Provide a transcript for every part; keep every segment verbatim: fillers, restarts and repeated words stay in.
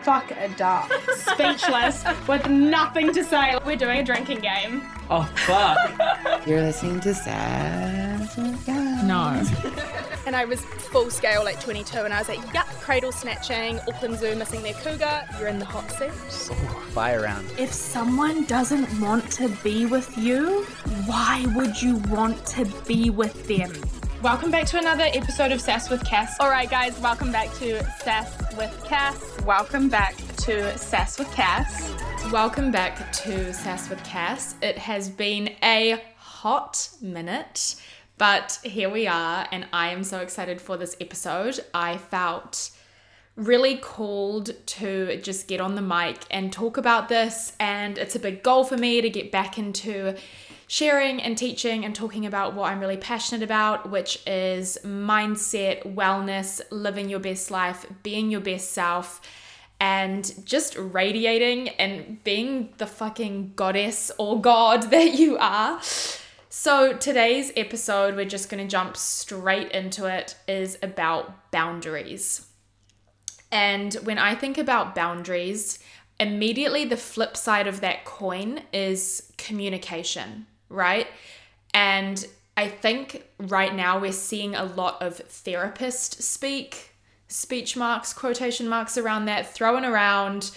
fucked up, speechless, with nothing to say. We're doing a drinking game. Oh, fuck. You're listening to Sass with Cass. No. And I was full scale at twenty-two, and I was like, yup, cradle snatching, Auckland Zoo missing their cougar, you're in the hot seat. Fire round. If someone doesn't want to be with you, why would you want to be with them? Welcome back to another episode of Sass with Cass. All right, guys, welcome back to Sass with Cass. Welcome back to Sass with Cass. Welcome back to Sass with Cass. It has been a hot minute, but here we are, and I am so excited for this episode. I felt really called to just get on the mic and talk about this, and it's a big goal for me to get back into sharing and teaching and talking about what I'm really passionate about, which is mindset, wellness, living your best life, being your best self, and just radiating and being the fucking goddess or god that you are. So today's episode, we're just going to jump straight into it, is about boundaries. And when I think about boundaries, immediately the flip side of that coin is communication, right? And I think right now we're seeing a lot of therapist speak, speech marks, quotation marks around that, thrown around,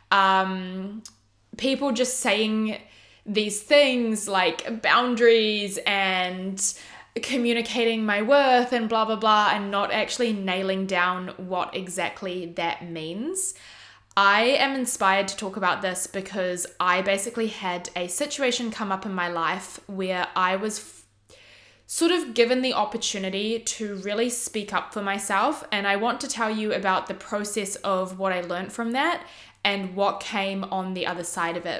um, people just saying these things like boundaries and communicating my worth and blah, blah, blah, and not actually nailing down what exactly that means. I am inspired to talk about this because I basically had a situation come up in my life where I was f- sort of given the opportunity to really speak up for myself. And I want to tell you about the process of what I learned from that and what came on the other side of it.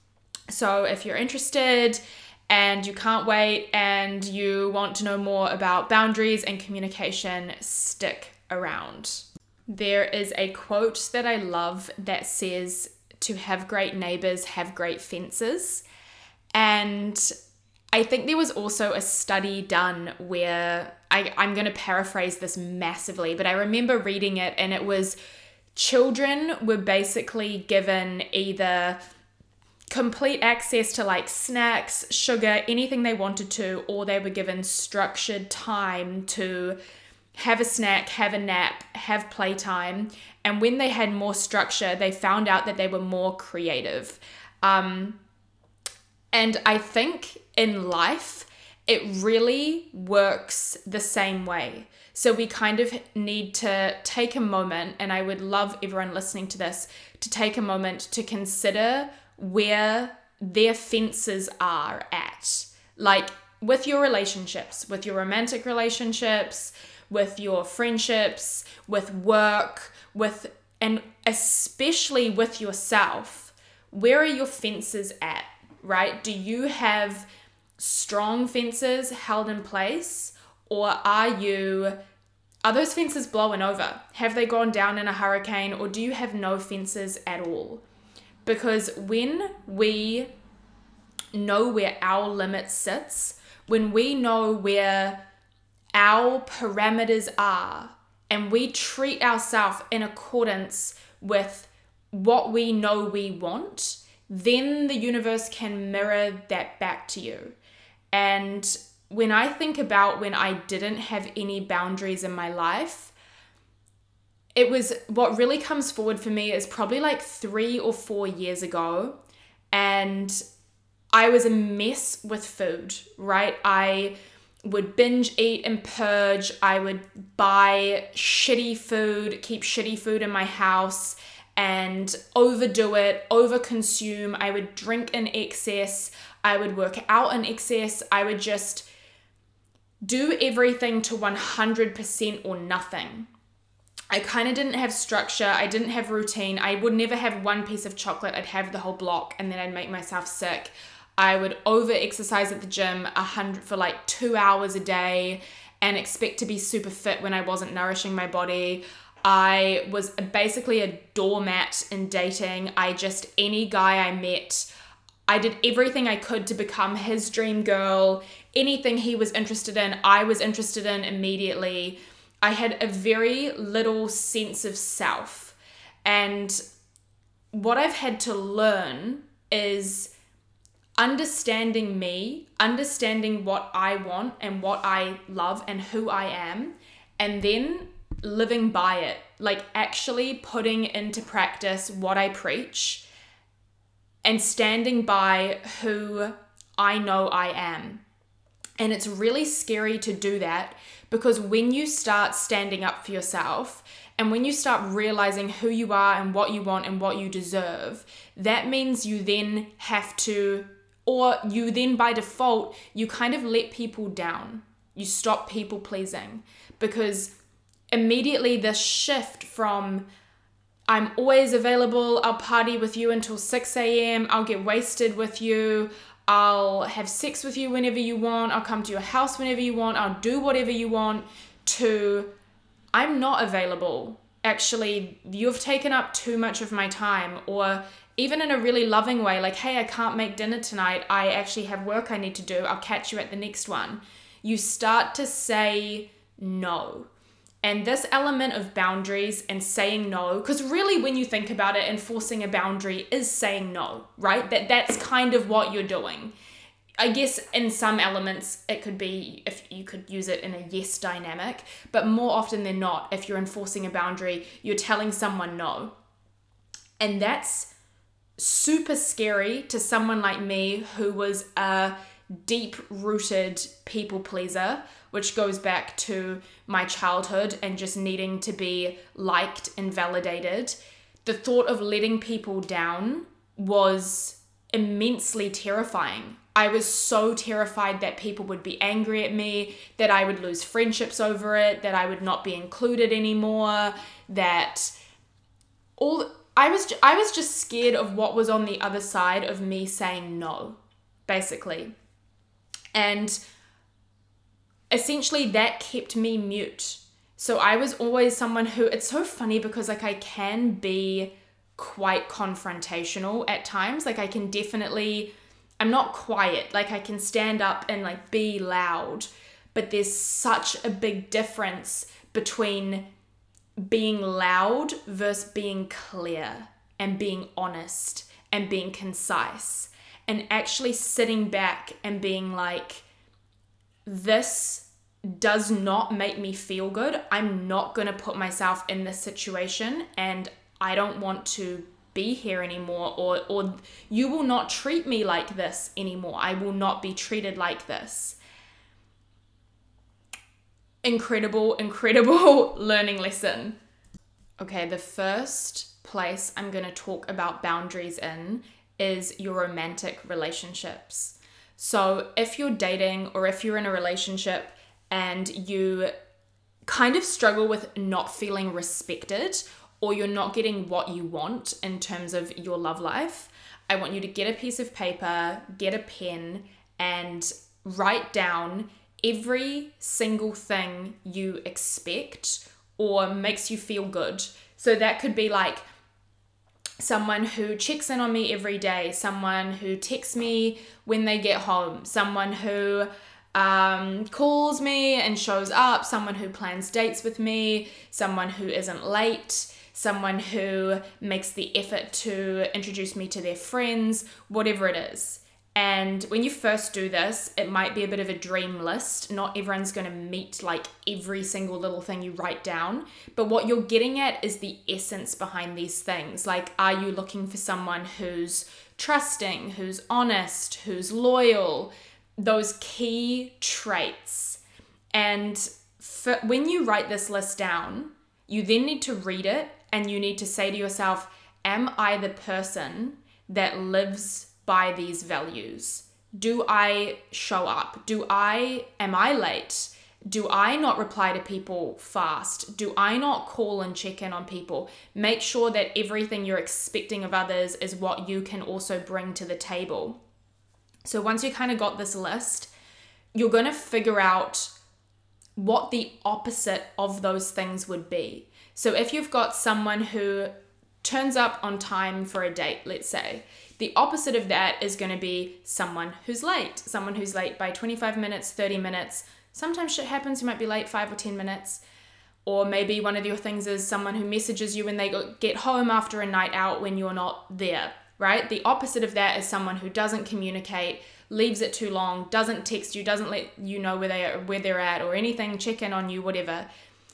So if you're interested and you can't wait and you want to know more about boundaries and communication, stick around. There is a quote that I love that says, to have great neighbors, have great fences. And I think there was also a study done where, I, I'm going to paraphrase this massively, but I remember reading it, and it was children were basically given either complete access to like snacks, sugar, anything they wanted to, or they were given structured time to have a snack, have a nap, have playtime. And when they had more structure, they found out that they were more creative. Um, and I think in life, it really works the same way. So we kind of need to take a moment, and I would love everyone listening to this to take a moment to consider where their fences are at. Like with your relationships, with your romantic relationships, with your friendships, with work, with, and especially with yourself, where are your fences at, right? Do you have strong fences held in place, or are you, are those fences blowing over? Have they gone down in a hurricane, or do you have no fences at all? Because when we know where our limit sits, when we know where our parameters are, and we treat ourselves in accordance with what we know we want, then the universe can mirror that back to you. And when I think about when I didn't have any boundaries in my life, it was, what really comes forward for me is probably like three or four years ago, and I was a mess with food, right? I would binge eat and purge. I would buy shitty food, keep shitty food in my house, and overdo it, overconsume. I would drink in excess. I would work out in excess. I would just do everything to one hundred percent or nothing. I kind of didn't have structure. I didn't have routine. I would never have one piece of chocolate. I'd have the whole block, and then I'd make myself sick. I would over exercise at the gym a hundred for like two hours a day and expect to be super fit when I wasn't nourishing my body. I was basically a doormat in dating. I just, any guy I met, I did everything I could to become his dream girl. Anything he was interested in, I was interested in immediately. I had a very little sense of self. And what I've had to learn is understanding me, understanding what I want and what I love and who I am, and then living by it, like actually putting into practice what I preach and standing by who I know I am. And it's really scary to do that, because when you start standing up for yourself and when you start realizing who you are and what you want and what you deserve, that means you then have to, or you then by default, you kind of let people down. You stop people pleasing, because immediately this shift from I'm always available, I'll party with you until six a.m, I'll get wasted with you, I'll have sex with you whenever you want, I'll come to your house whenever you want, I'll do whatever you want, to I'm not available. Actually, you've taken up too much of my time. Or even in a really loving way, like, hey, I can't make dinner tonight, I actually have work I need to do, I'll catch you at the next one. You start to say no. And this element of boundaries and saying no, because really when you think about it, enforcing a boundary is saying no, right? That that's kind of what you're doing. I guess in some elements it could be, if you could use it in a yes dynamic, but more often than not, if you're enforcing a boundary, you're telling someone no. And that's super scary to someone like me, who was a deep-rooted people pleaser, which goes back to my childhood and just needing to be liked and validated. The thought of letting people down was immensely terrifying. I was so terrified that people would be angry at me, that I would lose friendships over it, that I would not be included anymore, that all I was I was just scared of what was on the other side of me saying no, basically. And essentially that kept me mute. So I was always someone who, it's so funny because like I can be quite confrontational at times. Like I can definitely, I'm not quiet. Like I can stand up and like be loud, but there's such a big difference between being loud versus being clear and being honest and being concise and actually sitting back and being like, this does not make me feel good. I'm not going to put myself in this situation, and I don't want to be here anymore, or or you will not treat me like this anymore. I will not be treated like this. Incredible, incredible learning lesson. Okay, the first place I'm going to talk about boundaries in is your romantic relationships. So if you're dating or if you're in a relationship and you kind of struggle with not feeling respected, or you're not getting what you want in terms of your love life, I want you to get a piece of paper, get a pen, and write down every single thing you expect or makes you feel good. So that could be like someone who checks in on me every day, someone who texts me when they get home, someone who um, calls me and shows up, someone who plans dates with me, someone who isn't late, someone who makes the effort to introduce me to their friends, whatever it is. And when you first do this, it might be a bit of a dream list. Not everyone's going to meet like every single little thing you write down. But what you're getting at is the essence behind these things. Like, are you looking for someone who's trusting, who's honest, who's loyal? Those key traits. And for, when you write this list down, you then need to read it and you need to say to yourself, am I the person that lives by these values? Do I show up? Do I, am I late? Do I not reply to people fast? Do I not call and check in on people? Make sure that everything you're expecting of others is what you can also bring to the table. So once you kind of got this list, you're going to figure out what the opposite of those things would be. So if you've got someone who turns up on time for a date, let's say, the opposite of that is going to be someone who's late, someone who's late by twenty-five minutes, thirty minutes. Sometimes shit happens, you might be late five or ten minutes. Or maybe one of your things is someone who messages you when they go, get home after a night out when you're not there, right? The opposite of that is someone who doesn't communicate, leaves it too long, doesn't text you, doesn't let you know where they are, where they're at or anything, check in on you, whatever.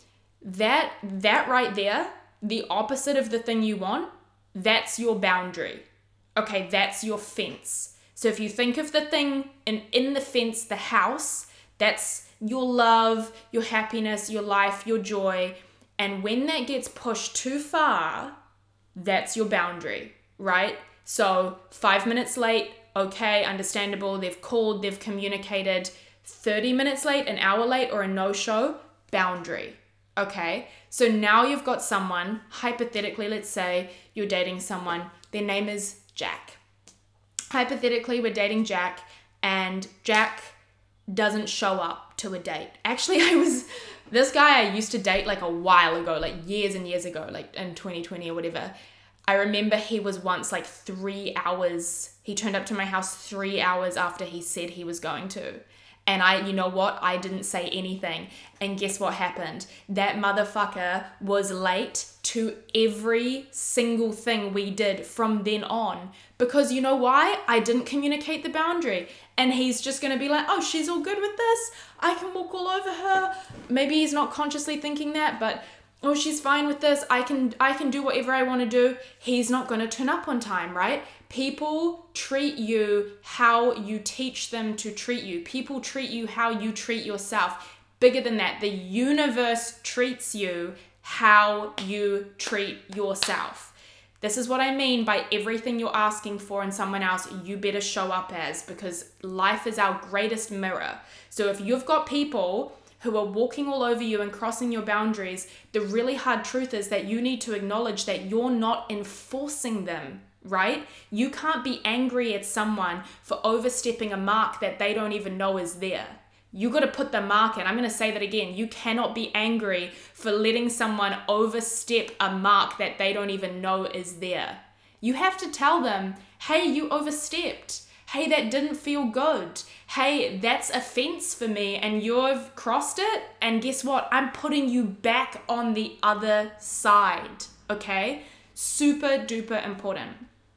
That that right there, the opposite of the thing you want, that's your boundary. Okay, that's your fence. So if you think of the thing in, in the fence, the house, that's your love, your happiness, your life, your joy. And when that gets pushed too far, that's your boundary, right? So five minutes late, okay, understandable. They've called, they've communicated. thirty minutes late, an hour late, or a no-show, boundary. Okay, so now you've got someone, hypothetically, let's say you're dating someone, their name is Jack. Hypothetically, we're dating Jack, and Jack doesn't show up to a date. Actually, I was, this guy I used to date like a while ago, like years and years ago, like in twenty twenty or whatever. I remember he was once like three hours, he turned up to my house three hours after he said he was going to. And I, you know what? I didn't say anything. And guess what happened? That motherfucker was late to every single thing we did from then on. Because you know why? I didn't communicate the boundary. And he's just going to be like, oh, she's all good with this. I can walk all over her. Maybe he's not consciously thinking that, but oh, she's fine with this. I can I can do whatever I want to do. He's not going to turn up on time, right? People treat you how you teach them to treat you. People treat you how you treat yourself. Bigger than that, the universe treats you how you treat yourself. This is what I mean by everything you're asking for in someone else, you better show up as, because life is our greatest mirror. So if you've got people who are walking all over you and crossing your boundaries, the really hard truth is that you need to acknowledge that you're not enforcing them, right? You can't be angry at someone for overstepping a mark that they don't even know is there. You got to put the mark in. I'm going to say that again. You cannot be angry for letting someone overstep a mark that they don't even know is there. You have to tell them, hey, you overstepped. Hey, that didn't feel good. Hey, that's a fence for me and you've crossed it. And guess what? I'm putting you back on the other side. Okay? Super duper important.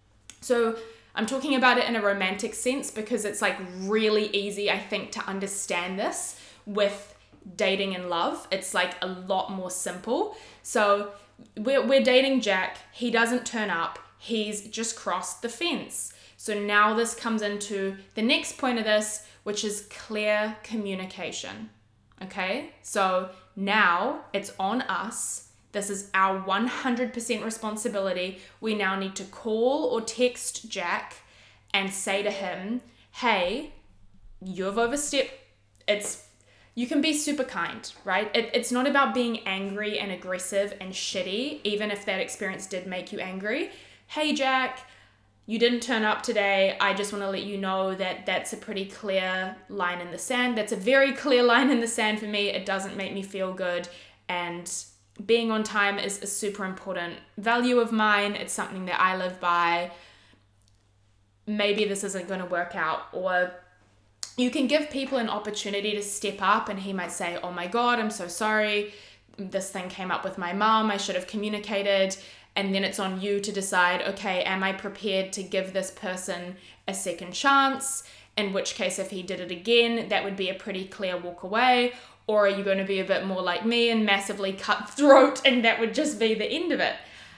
So I'm talking about it in a romantic sense because it's like really easy, I think, to understand this with dating and love. It's like a lot more simple. So we're, we're dating Jack. He doesn't turn up. He's just crossed the fence. So now this comes into the next point of this, which is clear communication. Okay? So now it's on us. This is our one hundred percent responsibility. We now need to call or text Jack and say to him, hey, you've overstepped. It's, you can be super kind, right? It, it's not about being angry and aggressive and shitty, even if that experience did make you angry. Hey, Jack, you didn't turn up today. I just want to let you know that that's a pretty clear line in the sand. That's a very clear line in the sand for me. It doesn't make me feel good. And being on time is a super important value of mine. It's something that I live by. Maybe this isn't going to work out. Or you can give people an opportunity to step up and he might say, oh my God, I'm so sorry. This thing came up with my mom. I should have communicated. And then it's on you to decide, okay, am I prepared to give this person a second chance? In which case, if he did it again, that would be a pretty clear walk away. Or are you going to be a bit more like me and massively cutthroat and that would just be the end of it?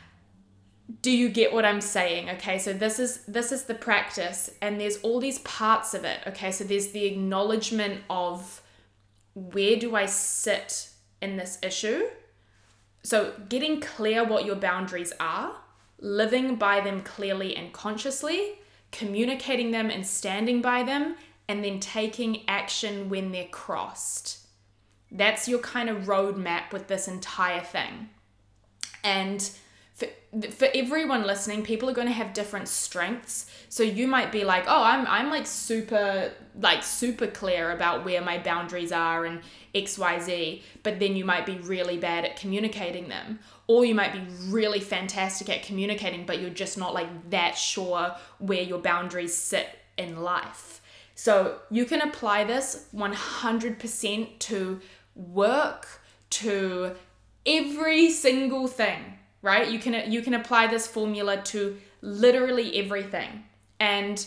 Do you get what I'm saying? Okay, so this is this is the practice and there's all these parts of it. Okay, so there's the acknowledgement of where do I sit in this issue? So getting clear what your boundaries are, living by them clearly and consciously, communicating them and standing by them, and then taking action when they're crossed. That's your kind of roadmap with this entire thing. And for, for everyone listening, people are going to have different strengths. So you might be like, oh, I'm I'm like super, like super clear about where my boundaries are and X, Y, Z. But then you might be really bad at communicating them. Or you might be really fantastic at communicating, but you're just not like that sure where your boundaries sit in life. So you can apply this one hundred percent to work, to every single thing, right? You can you can apply this formula to literally everything. And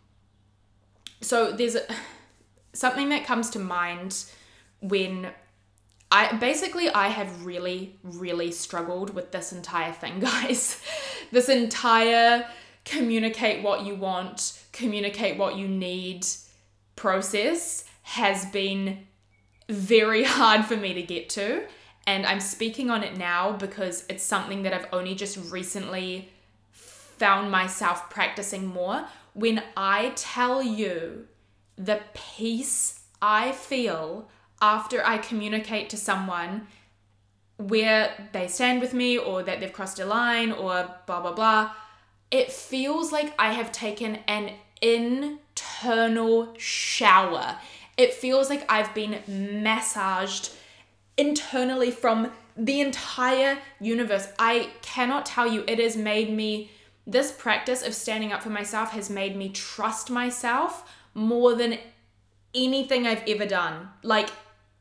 so there's a, something that comes to mind when I basically I have really, really struggled with this entire thing, guys. This entire communicate what you want, communicate what you need process has been very hard for me to get to. And I'm speaking on it now because it's something that I've only just recently found myself practicing more. When I tell you the peace I feel after I communicate to someone where they stand with me or that they've crossed a line or blah, blah, blah, it feels like I have taken an internal shower. It feels like I've been massaged internally from the entire universe. I cannot tell you, it has made me, this practice of standing up for myself has made me trust myself more than anything I've ever done. Like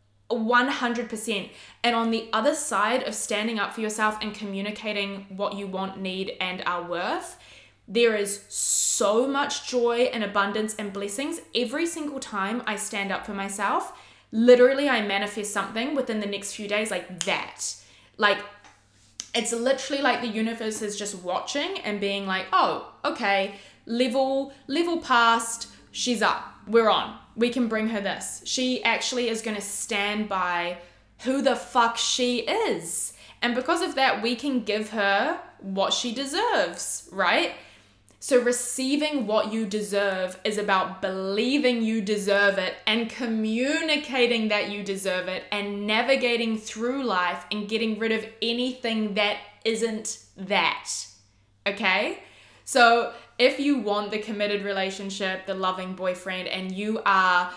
one hundred percent. And on the other side of standing up for yourself and communicating what you want, need, and are worth, there is so much joy and abundance and blessings. Every single time I stand up for myself, literally I manifest something within the next few days like that. Like, it's literally like the universe is just watching and being like, oh, okay, level, level past, she's up, we're on. We can bring her this. She actually is going to stand by who the fuck she is. And because of that, we can give her what she deserves, right? So receiving what you deserve is about believing you deserve it and communicating that you deserve it and navigating through life and getting rid of anything that isn't that, okay? So if you want the committed relationship, the loving boyfriend, and you are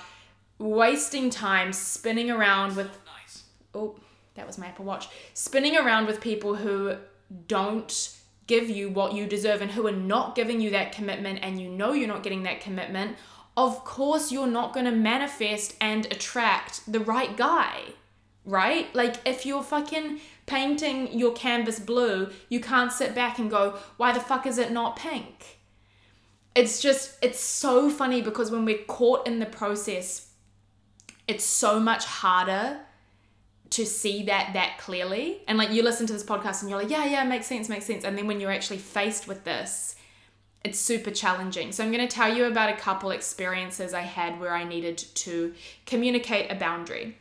wasting time spinning around with, oh, that was my Apple Watch, spinning around with people who don't give you what you deserve and who are not giving you that commitment, and you know you're not getting that commitment, of course you're not going to manifest and attract the right guy, right? Like, if you're fucking painting your canvas blue, you can't sit back and go, why the fuck is it not pink? It's just, it's so funny because when we're caught in the process, it's so much harder to see that that clearly. And like, you listen to this podcast and you're like, yeah, yeah, makes sense, makes sense. And then when you're actually faced with this, it's super challenging. So I'm going to tell you about a couple experiences I had where I needed to communicate a boundary.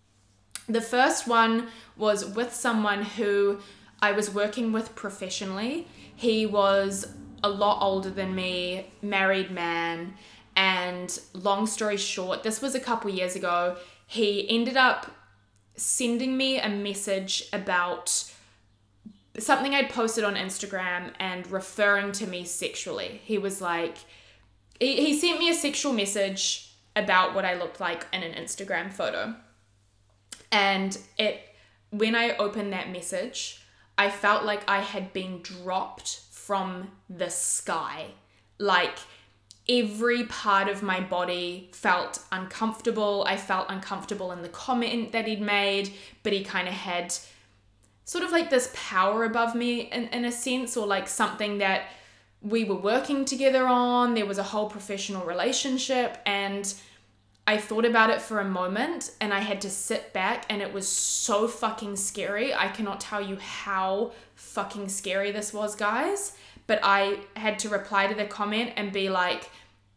The first one was with someone who I was working with professionally. He was a lot older than me, married man, and long story short, this was a couple years ago. He ended up sending me a message about something I'd posted on Instagram and referring to me sexually. He was like, he, he sent me a sexual message about what I looked like in an Instagram photo. And it, when I opened that message, I felt like I had been dropped from the sky. Like, every part of my body felt uncomfortable. I felt uncomfortable in the comment that he'd made, but he kind of had sort of like this power above me in, in a sense, or like something that we were working together on. There was a whole professional relationship, and I thought about it for a moment and I had to sit back, and it was so fucking scary. I cannot tell you how fucking scary this was, guys. But I had to reply to the comment and be like,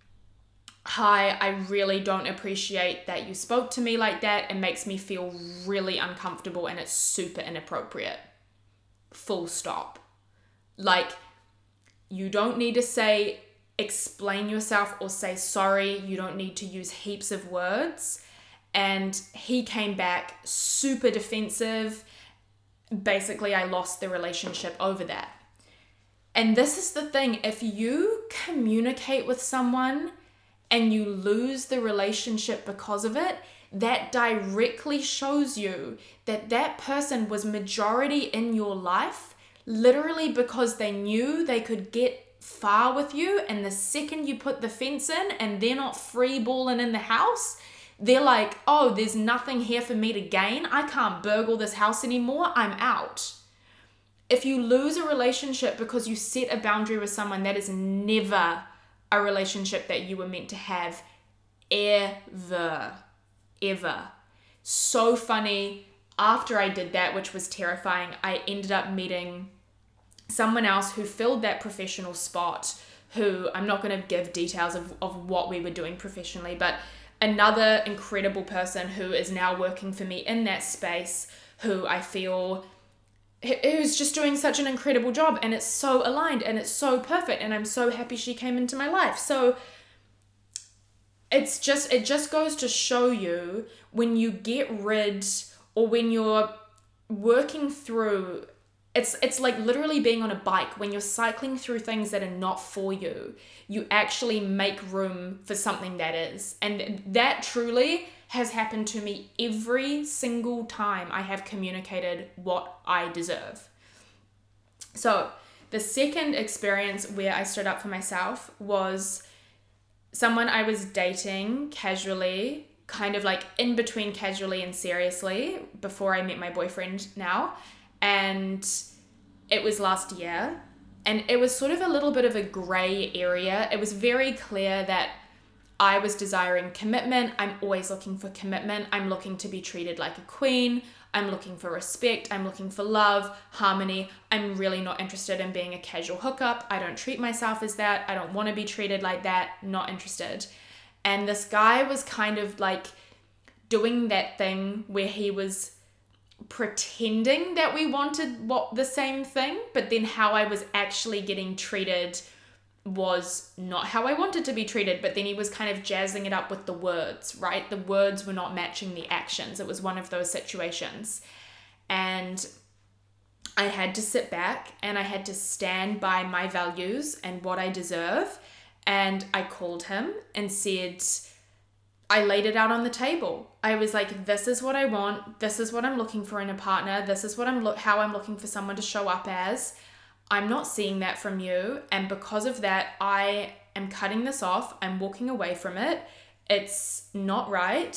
hi, I really don't appreciate that you spoke to me like that. It makes me feel really uncomfortable and it's super inappropriate. Full stop. Like, you don't need to say, explain yourself or say sorry. You don't need to use heaps of words. And he came back super defensive. Basically, I lost the relationship over that. And this is the thing, if you communicate with someone and you lose the relationship because of it, that directly shows you that that person was majority in your life, literally because they knew they could get far with you, and the second you put the fence in and they're not free balling in the house, They're like, oh, there's nothing here for me to gain. I can't burgle this house anymore. I'm out. If you lose a relationship because you set a boundary with someone, that is never a relationship that you were meant to have, ever, ever. So funny. After I did that, which was terrifying, I ended up meeting someone else who filled that professional spot, who I'm not going to give details of, of what we were doing professionally, but another incredible person who is now working for me in that space, who I feel who's just doing such an incredible job, and it's so aligned and it's so perfect, and I'm so happy she came into my life. So it's just, it just goes to show you, when you get rid, or when you're working through, it's it's like literally being on a bike. When you're cycling through things that are not for you, you actually make room for something that is. And that truly has happened to me every single time I have communicated what I deserve. So the second experience where I stood up for myself was someone I was dating casually, kind of like in between casually and seriously, before I met my boyfriend now. And it was last year, and it was sort of a little bit of a gray area. It was very clear that I was desiring commitment. I'm always looking for commitment. I'm looking to be treated like a queen. I'm looking for respect. I'm looking for love, harmony. I'm really not interested in being a casual hookup. I don't treat myself as that. I don't want to be treated like that. Not interested. And this guy was kind of like doing that thing where he was pretending that we wanted what the same thing, but then how I was actually getting treated was not how I wanted to be treated. But then he was kind of jazzing it up with the words, right? The words were not matching the actions. It was one of those situations. And I had to sit back and I had to stand by my values and what I deserve. And I called him and said, I laid it out on the table. I was like, this is what I want. This is what I'm looking for in a partner. This is what I'm lo- how I'm looking for someone to show up as. I'm not seeing that from you. And because of that, I am cutting this off. I'm walking away from it. It's not right.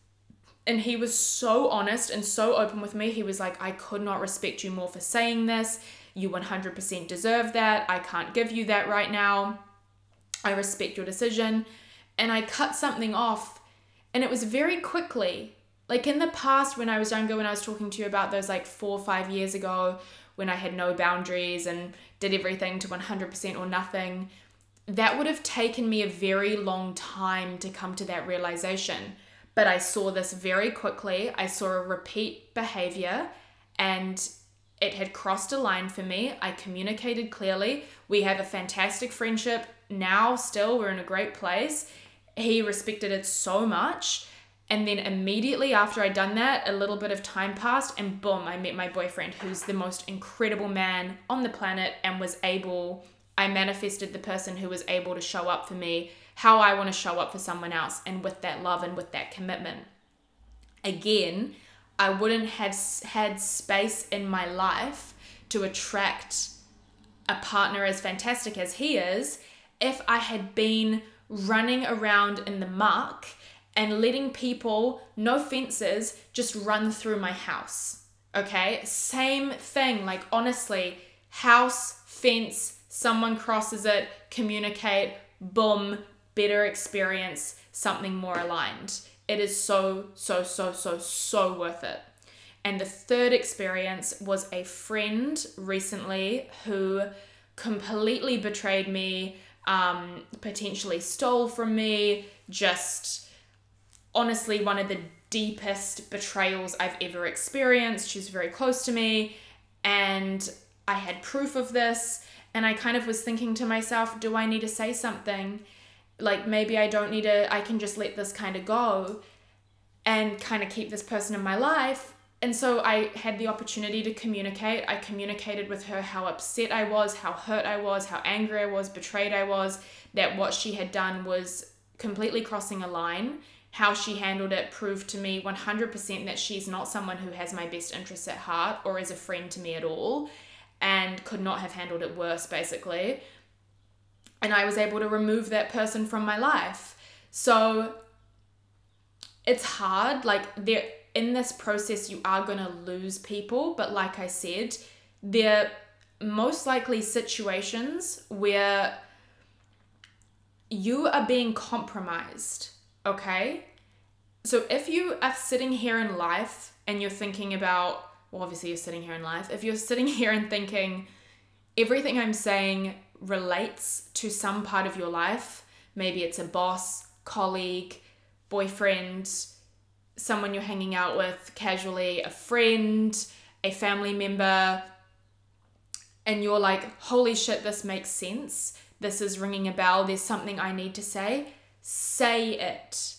And he was so honest and so open with me. He was like, I could not respect you more for saying this. You one hundred percent deserve that. I can't give you that right now. I respect your decision. And I cut something off, and it was very quickly. Like in the past, when I was younger, when I was talking to you about those like four or five years ago, when I had no boundaries and did everything to one hundred percent or nothing, that would have taken me a very long time to come to that realization. But I saw this very quickly. I saw a repeat behavior, and it had crossed a line for me. I communicated clearly. We have a fantastic friendship now. Still, we're in a great place. He respected it so much. And then immediately after I'd done that, a little bit of time passed, and boom, I met my boyfriend, who's the most incredible man on the planet, and was able, I manifested the person who was able to show up for me how I want to show up for someone else, and with that love and with that commitment. Again, I wouldn't have had space in my life to attract a partner as fantastic as he is if I had been running around in the muck and letting people, no fences, just run through my house. Okay? Same thing. Like, honestly, house, fence, someone crosses it, communicate, boom, better experience, something more aligned. It is so, so, so, so, so worth it. And the third experience was a friend recently who completely betrayed me, um, potentially stole from me, just honestly one of the deepest betrayals I've ever experienced. She's very close to me, and I had proof of this, and I kind of was thinking to myself, do I need to say something? Like, maybe I don't need to, I can just let this kind of go and kind of keep this person in my life. And so I had the opportunity to communicate. I communicated with her how upset I was, how hurt I was, how angry I was, betrayed I was, that what she had done was completely crossing a line. How she handled it proved to me one hundred percent that she's not someone who has my best interests at heart or is a friend to me at all, and could not have handled it worse, basically. And I was able to remove that person from my life. So it's hard. Like, there in this process, you are going to lose people. But like I said, they're most likely situations where you are being compromised, okay? So if you are sitting here in life and you're thinking about, well, obviously you're sitting here in life. If you're sitting here and thinking, everything I'm saying relates to some part of your life, maybe it's a boss, colleague, boyfriend, someone you're hanging out with casually, a friend, a family member, and you're like, holy shit, this makes sense. This is ringing a bell. There's something I need to say. Say it.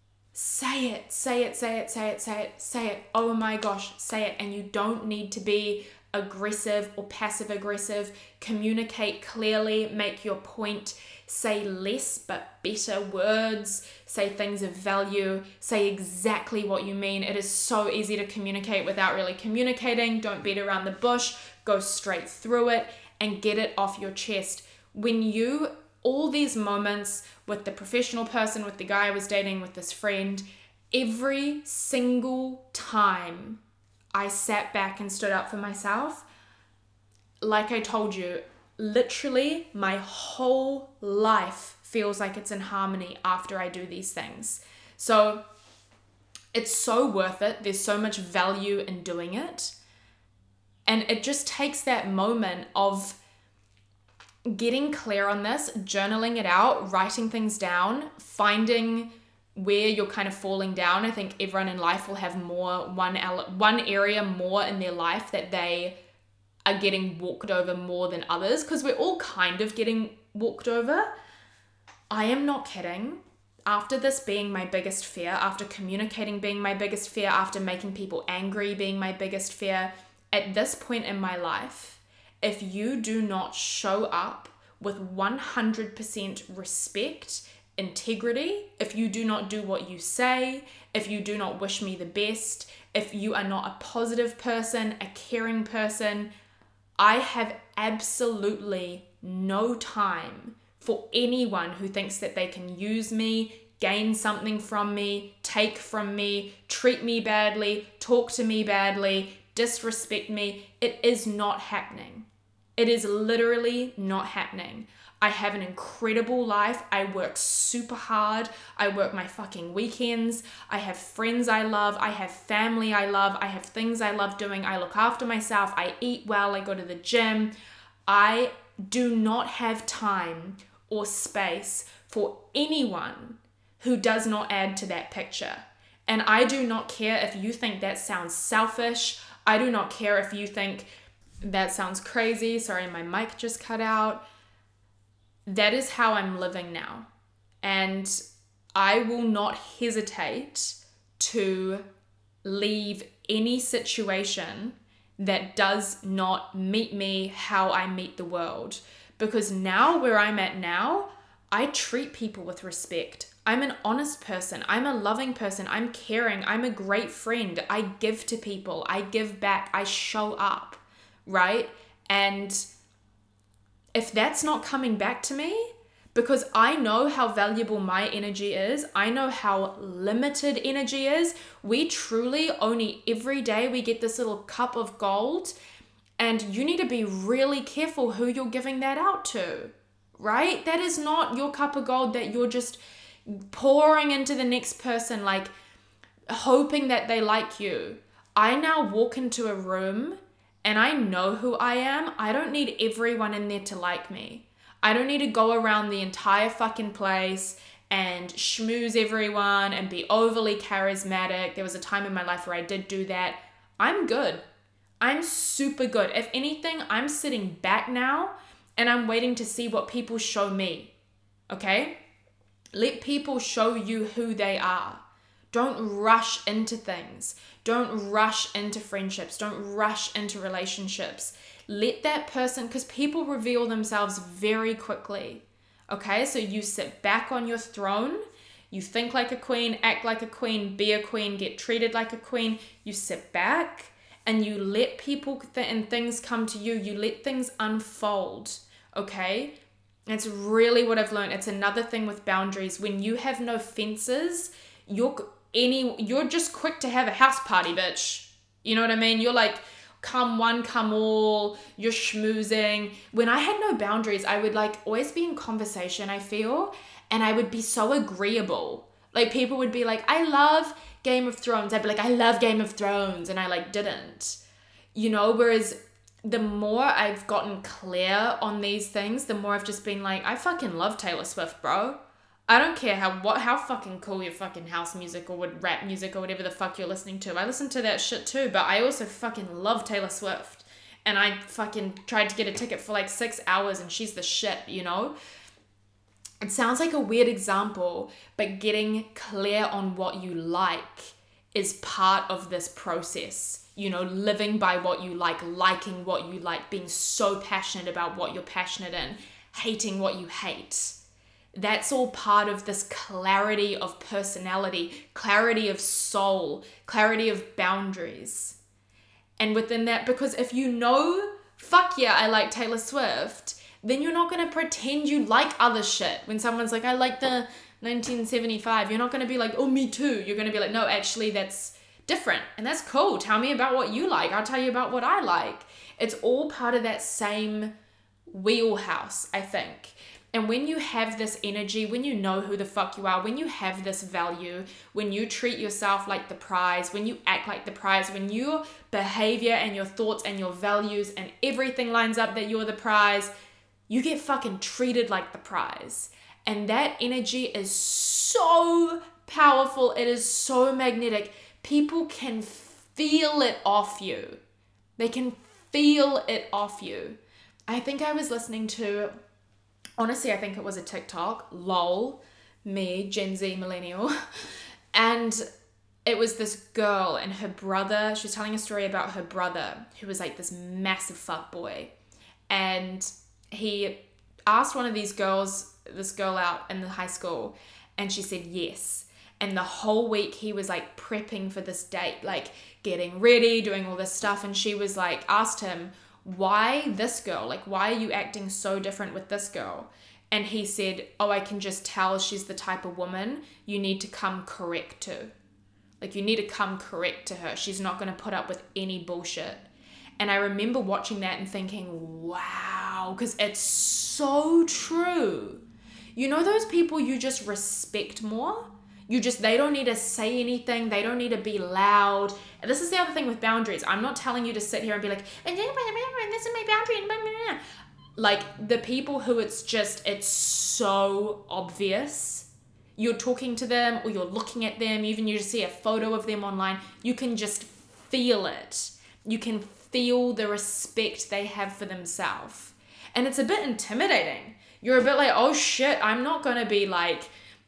Say it, say it, say it, say it, say it, say it. Oh my gosh, say it. And you don't need to be aggressive or passive aggressive. Communicate clearly, make your point. Say less but better words. Say things of value. Say exactly what you mean. It is so easy to communicate without really communicating. Don't beat around the bush. Go straight through it and get it off your chest. When you, all these moments with the professional person, with the guy I was dating, with this friend, every single time I sat back and stood up for myself, like I told you, literally my whole life feels like it's in harmony after I do these things. So it's so worth it. There's so much value in doing it. And it just takes that moment of getting clear on this, journaling it out, writing things down, finding where you're kind of falling down. I think everyone in life will have more, one one area more in their life that they are getting walked over more than others, because we're all kind of getting walked over. I am not kidding. After this being my biggest fear, after communicating being my biggest fear, after making people angry being my biggest fear, at this point in my life, if you do not show up with one hundred percent respect, integrity, if you do not do what you say, if you do not wish me the best, if you are not a positive person, a caring person, I have absolutely no time for anyone who thinks that they can use me, gain something from me, take from me, treat me badly, talk to me badly, disrespect me. It is not happening. It is literally not happening. I have an incredible life. I work super hard. I work my fucking weekends. I have friends I love. I have family I love. I have things I love doing. I look after myself. I eat well. I go to the gym. I do not have time or space for anyone who does not add to that picture. And I do not care if you think that sounds selfish. I do not care if you think that sounds crazy. Sorry, my mic just cut out. That is how I'm living now. And I will not hesitate to leave any situation that does not meet me how I meet the world. Because now, where I'm at now, I treat people with respect. I'm an honest person. I'm a loving person. I'm caring. I'm a great friend. I give to people. I give back. I show up, right? And if that's not coming back to me, because I know how valuable my energy is, I know how limited energy is. We truly only every day we get this little cup of gold, and you need to be really careful who you're giving that out to, right? That is not your cup of gold that you're just pouring into the next person, like hoping that they like you. I now walk into a room and I know who I am. I don't need everyone in there to like me. I don't need to go around the entire fucking place and schmooze everyone and be overly charismatic. There was a time in my life where I did do that. I'm good. I'm super good. If anything, I'm sitting back now and I'm waiting to see what people show me. Okay? Let people show you who they are. Don't rush into things. Don't rush into friendships. Don't rush into relationships. Let that person, because people reveal themselves very quickly. Okay, so you sit back on your throne. You think like a queen, act like a queen, be a queen, get treated like a queen. You sit back and you let people th- and things come to you. You let things unfold. Okay? It's really what I've learned. It's another thing with boundaries. When you have no fences, you're any, you're just quick to have a house party, bitch. You know what I mean? You're like, come one, come all, you're schmoozing. When I had no boundaries, I would like always be in conversation, I feel, and I would be so agreeable. Like people would be like, I love Game of Thrones. I'd be like, I love Game of Thrones. And I like didn't, you know, whereas the more I've gotten clear on these things, the more I've just been like, I fucking love Taylor Swift, bro. I don't care how what how fucking cool your fucking house music or what rap music or whatever the fuck you're listening to. I listen to that shit too, but I also fucking love Taylor Swift. And I fucking tried to get a ticket for like six hours and she's the shit, you know? It sounds like a weird example, but getting clear on what you like is part of this process. You know, living by what you like, liking what you like, being so passionate about what you're passionate in, hating what you hate. That's all part of this clarity of personality, clarity of soul, clarity of boundaries. And within that, because if you know, fuck yeah, I like Taylor Swift, then you're not going to pretend you like other shit. When someone's like, I like the nineteen seventy-five, you're not going to be like, oh, me too. You're going to be like, no, actually, that's different. And that's cool. Tell me about what you like. I'll tell you about what I like. It's all part of that same wheelhouse, I think. And when you have this energy, when you know who the fuck you are, when you have this value, when you treat yourself like the prize, when you act like the prize, when your behavior and your thoughts and your values and everything lines up that you're the prize, you get fucking treated like the prize. And that energy is so powerful. It is so magnetic. People can feel it off you. They can feel it off you. I think I was listening to... Honestly, I think it was a TikTok, lol, me, Gen Z millennial. And it was this girl and her brother. She was telling a story about her brother who was like this massive fuckboy. And he asked one of these girls, this girl out in the high school, and she said yes. And the whole week he was like prepping for this date, like getting ready, doing all this stuff. And she was like, asked him, why this girl? Like, why are you acting so different with this girl? And he said, oh, I can just tell she's the type of woman you need to come correct to. Like, you need to come correct to her. She's not going to put up with any bullshit. And I remember watching that and thinking, wow, because it's so true. You know those people you just respect more? You just, they don't need to say anything. They don't need to be loud. And this is the other thing with boundaries. I'm not telling you to sit here and be like, and this is my boundary. Like the people who it's just, it's so obvious. You're talking to them or you're looking at them. Even you just see a photo of them online. You can just feel it. You can feel the respect they have for themselves. And it's a bit intimidating. You're a bit like, oh shit, I'm not going to be like,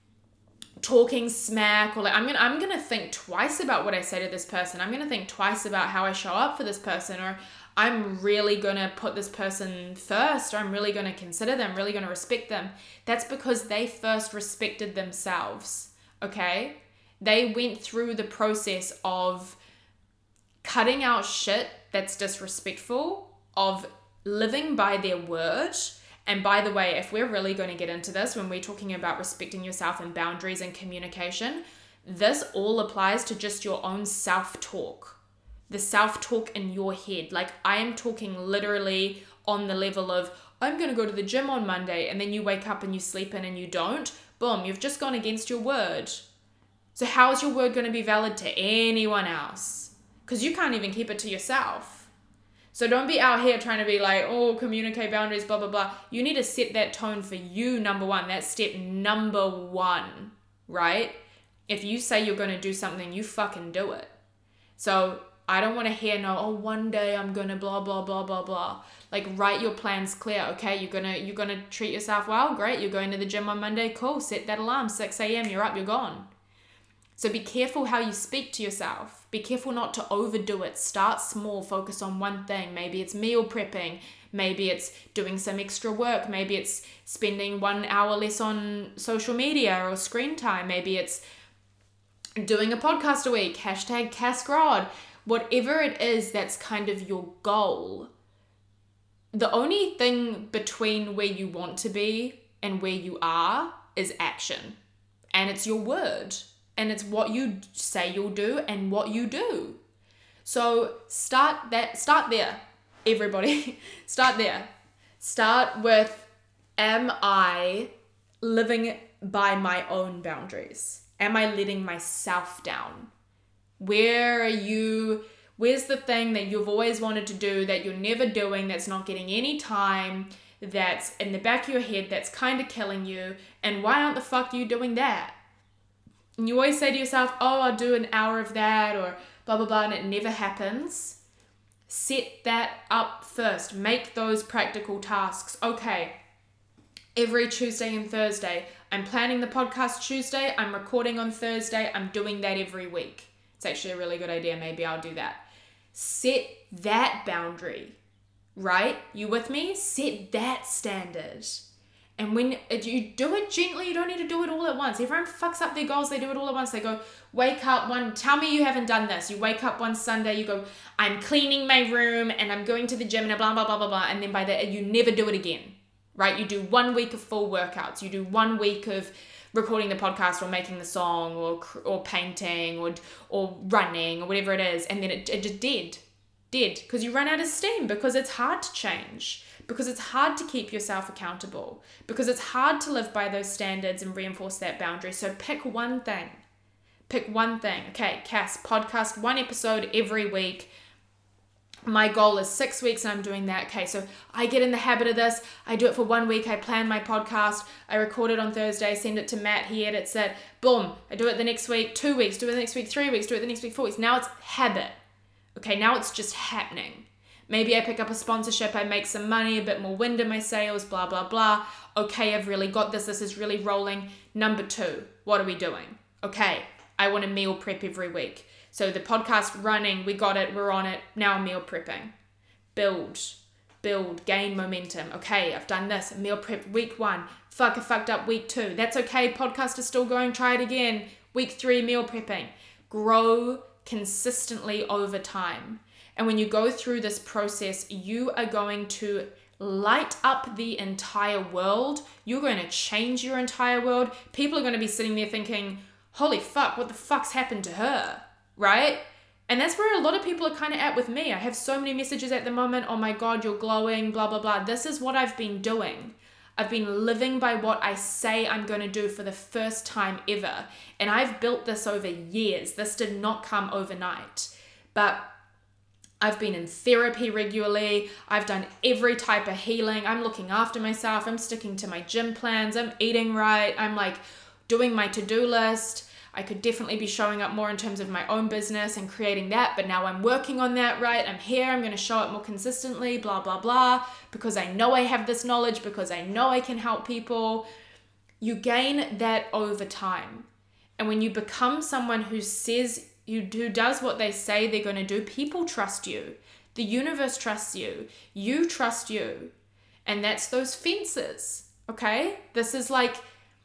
talking smack, or like I'm gonna I'm gonna think twice about what I say to this person. I'm gonna think twice about how I show up for this person, or I'm really gonna put this person first, or I'm really gonna consider them, really gonna respect them. That's because they first respected themselves. Okay? They went through the process of cutting out shit that's disrespectful, of living by their word. And by the way, if we're really going to get into this, when we're talking about respecting yourself and boundaries and communication, this all applies to just your own self-talk. The self-talk in your head. Like I am talking literally on the level of, I'm going to go to the gym on Monday, and then you wake up and you sleep in and you don't. Boom, you've just gone against your word. So how is your word going to be valid to anyone else? Because you can't even keep it to yourself. So don't be out here trying to be like, oh, communicate boundaries, blah, blah, blah. You need to set that tone for you, number one. That's step number one, right? If you say you're going to do something, you fucking do it. So I don't want to hear no, oh, one day I'm going to blah, blah, blah, blah, blah. Like write your plans clear, okay? You're going to you're gonna treat yourself well? Great. You're going to the gym on Monday? Cool. Set that alarm, six a.m. You're up, you're gone. So be careful how you speak to yourself. Be careful not to overdo it. Start small, focus on one thing. Maybe it's meal prepping. Maybe it's doing some extra work. Maybe it's spending one hour less on social media or screen time. Maybe it's doing a podcast a week. Hashtag Caskrod. Whatever it is that's kind of your goal. The only thing between where you want to be and where you are is action. And it's your word. And it's what you say you'll do and what you do. So start that, start there, everybody. Start there. Start with, am I living by my own boundaries? Am I letting myself down? Where are you, where's the thing that you've always wanted to do that you're never doing, that's not getting any time, that's in the back of your head, that's kind of killing you, and why aren't the fuck you doing that? And you always say to yourself, oh, I'll do an hour of that, or blah, blah, blah, and it never happens. Set that up first. Make those practical tasks. Okay, every Tuesday and Thursday, I'm planning the podcast Tuesday, I'm recording on Thursday, I'm doing that every week. It's actually a really good idea. Maybe I'll do that. Set that boundary, right? You with me? Set that standard. And when you do it gently, you don't need to do it all at once. Everyone fucks up their goals. They do it all at once. They go, wake up one, tell me you haven't done this. You wake up one Sunday, you go, I'm cleaning my room and I'm going to the gym and blah, blah, blah, blah, blah. And then by that, you never do it again, right? You do one week of full workouts. You do one week of recording the podcast or making the song or or painting or or running or whatever it is. And then it, it just dead, dead. Because you run out of steam, because it's hard to change. Because it's hard to keep yourself accountable, because it's hard to live by those standards and reinforce that boundary. So pick one thing. Pick one thing. Okay, Cass, podcast, one episode every week. My goal is six weeks and I'm doing that. Okay, so I get in the habit of this. I do it for one week. I plan my podcast. I record it on Thursday, send it to Matt. He edits it. Boom. I do it the next week, two weeks, do it the next week, three weeks, do it the next week, four weeks. Now it's habit. Okay, now it's just happening. Maybe I pick up a sponsorship, I make some money, a bit more wind in my sails, blah, blah, blah. Okay, I've really got this. This is really rolling. Number two, what are we doing? Okay, I want to meal prep every week. So the podcast running, we got it, we're on it. Now I'm meal prepping. Build, build, gain momentum. Okay, I've done this. Meal prep week one. Fuck, I fucked up week two. That's okay. Podcast is still going. Try it again. Week three, meal prepping. Grow consistently over time. And when you go through this process, you are going to light up the entire world. You're going to change your entire world. People are going to be sitting there thinking, holy fuck, what the fuck's happened to her, right? And that's where a lot of people are kind of at with me. I have so many messages at the moment. Oh my God, you're glowing, blah, blah, blah. This is what I've been doing. I've been living by what I say I'm going to do for the first time ever. And I've built this over years. This did not come overnight. But I've been in therapy regularly. I've done every type of healing. I'm looking after myself. I'm sticking to my gym plans. I'm eating right. I'm like doing my to-do list. I could definitely be showing up more in terms of my own business and creating that, but now I'm working on that, right? I'm here. I'm going to show up more consistently, blah, blah, blah, because I know I have this knowledge, because I know I can help people. You gain that over time. And when you become someone who says You, who does what they say they're going to do, people trust you. The universe trusts you. You trust you. And that's those fences, okay? This is like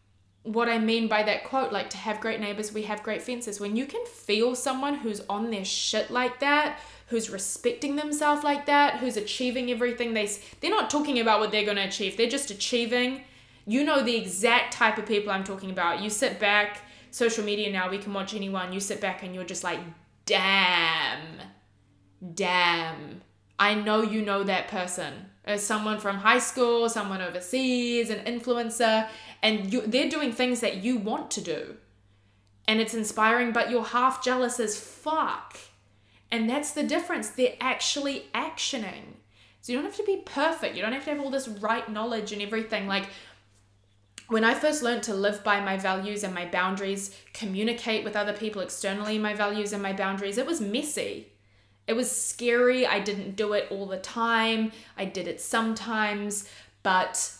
what I mean by that quote, like, to have great neighbors, we have great fences. When you can feel someone who's on their shit like that, who's respecting themselves like that, who's achieving everything they... They're not talking about what they're going to achieve. They're just achieving. You know the exact type of people I'm talking about. You sit back... Social media now, we can watch anyone. You sit back and you're just like, damn, damn. I know you know that person. As someone from high school, someone overseas, an influencer, and you, they're doing things that you want to do. And it's inspiring, but you're half jealous as fuck. And that's the difference. They're actually actioning. So you don't have to be perfect. You don't have to have all this right knowledge and everything. Like, when I first learned to live by my values and my boundaries, communicate with other people externally my values and my boundaries, it was messy. It was scary. I didn't do it all the time. I did it sometimes, but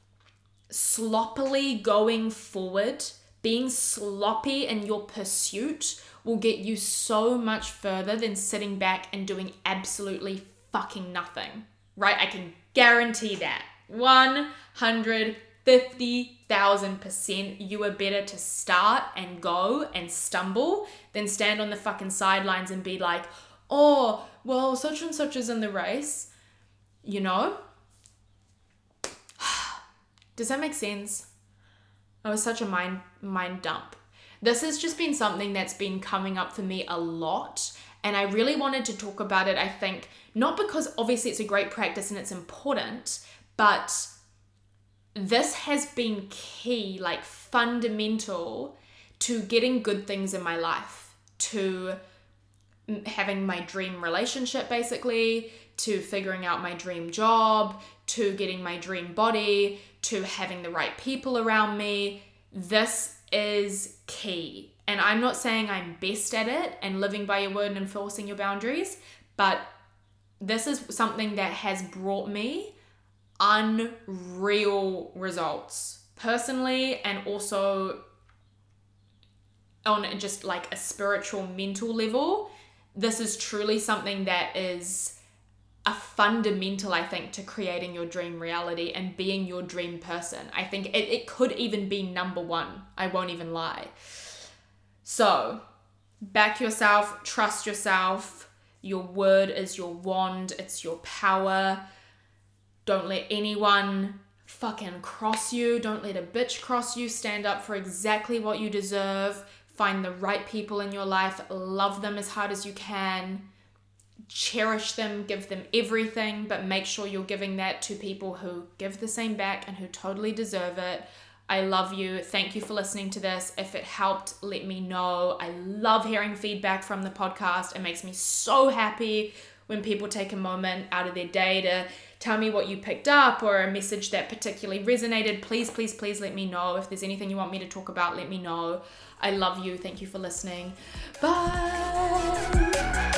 sloppily going forward, being sloppy in your pursuit will get you so much further than sitting back and doing absolutely fucking nothing, right? I can guarantee that. one hundred fifty thousand percent you are better to start and go and stumble than stand on the fucking sidelines and be like, oh, well, such and such is in the race, you know? Does that make sense? It was such a mind mind dump. this has just been something that's been coming up for me a lot. And I really wanted to talk about it, I think, not because obviously it's a great practice and it's important, but this has been key, like fundamental to getting good things in my life, to having my dream relationship basically, to figuring out my dream job, to getting my dream body, to having the right people around me. This is key. And I'm not saying I'm best at it and living by your word and enforcing your boundaries, but this is something that has brought me unreal results personally, and also on just like a spiritual, mental level. This is truly something that is a fundamental, I think, to creating your dream reality and being your dream person. I think it, it could even be number one. I won't even lie. So, back yourself, trust yourself. Your word is your wand, it's your power. Don't let anyone fucking cross you. Don't let a bitch cross you. Stand up for exactly what you deserve. Find the right people in your life. Love them as hard as you can. Cherish them, give them everything, but make sure you're giving that to people who give the same back and who totally deserve it. I love you. Thank you for listening to this. If it helped, let me know. I love hearing feedback from the podcast. It makes me so happy when people take a moment out of their day to tell me what you picked up or a message that particularly resonated. Please, please, please let me know. If there's anything you want me to talk about, let me know. I love you. Thank you for listening. Bye.